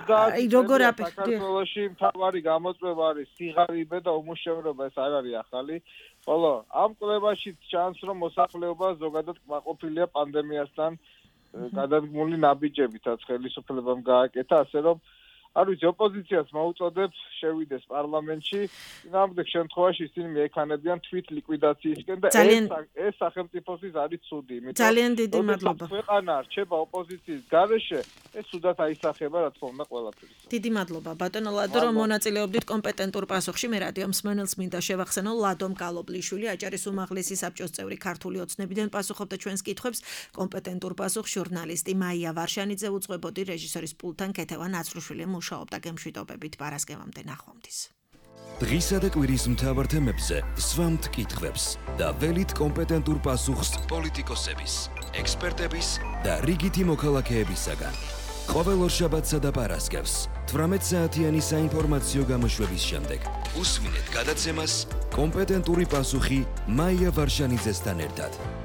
როგორ საქართველოში მთავარი გამოწვევა არის სიღარიბე და უმუშევრობა, ეს არ არის ახალი. ხოლო ამ კვლევაში ჩანს, რომ მოსახლეობა ზოგადად კმაყოფილია პანდემიასთან გადადგმული ნაბიჯებითაც ხელისუფლებამ გააკეთა, ასე რომ არ ვიცი, ოპოზიციას მოუწოდებს შევიდეს პარლამენტში, ნამდვილ შემთხვევაში ისინი მიექანებიან თვით ლიკვიდაციისკენ და ეს ეს სახელმწიფოსთვის არის ცუდი, იმიტომ ძალიან დიდი მადლობა. ქვეყანა რჩება ოპოზიციის გარეშე, ეს ცუდად აისახება, რა თქმა უნდა, ყველაფერს. დიდი მადლობა ბატონო ლადო, რომ მონაწილეობდით კომპეტენტურ პასუხში. მე რადიო მსმენელს მინდა შევახსენო, ლადო მკალობლიშვილი, აჭარის უმაღლესი საბჭოს წევრი ქართული ოცნებიდან პასუხობდა ჩვენს კითხვებს. კომპეტენტურ პასუხს ჟურნალისტი მაია ვარშანიძე უძღვებოდი, რეჟისორის პულტან კეთევა ნაცრუშვილი მუშაობდა გემშვიდობებით პარასკევამდე ნახვამდის. დღისა და კვირის მთავარ თემებზე სვამთ კითხვებს და ველით კომპეტენტურ პასუხს პოლიტიკოსების, ექსპერტების და რიგითი მოქალაქეებისაგან. ყოველ ორშაბათსა და პარასკევს თვრამეტ საათიანი საინფორმაციო გამოშვების შემდეგ უსმინეთ გადაცემას კომპეტენტური პასუხი მაია ვარშანიძესთან ერთად.